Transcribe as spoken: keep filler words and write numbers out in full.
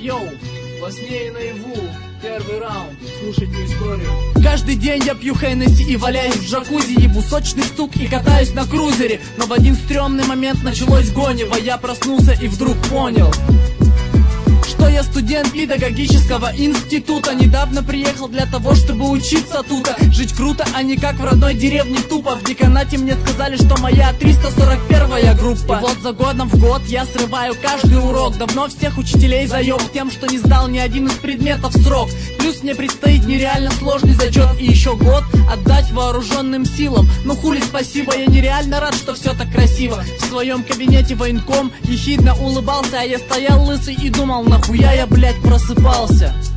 Йоу, во сне и наяву, первый раунд, слушайте историю. Каждый день я пью Хеннесси и валяюсь в джакузи, ебу сочный стук и катаюсь на крузере. Но в один стрёмный момент началось гонево. Я проснулся и вдруг понял, что я студент педагогического института. Недавно приехал для того, чтобы учиться тут. Жить круто, а не как в родной деревне тупо. В деканате мне сказали, что моя триста сорок первая группа. И вот за годом в год я срываю каждый урок. Давно всех учителей заеб тем, что не сдал ни один из предметов в срок. Плюс мне предстоит нереально сложный зачет и еще год отдать вооруженным силам. Ну хули, спасибо, я нереально рад, что все так красиво. В своем кабинете военком ехидно улыбался, а я стоял лысый и думал, нахуя я, блядь, просыпался.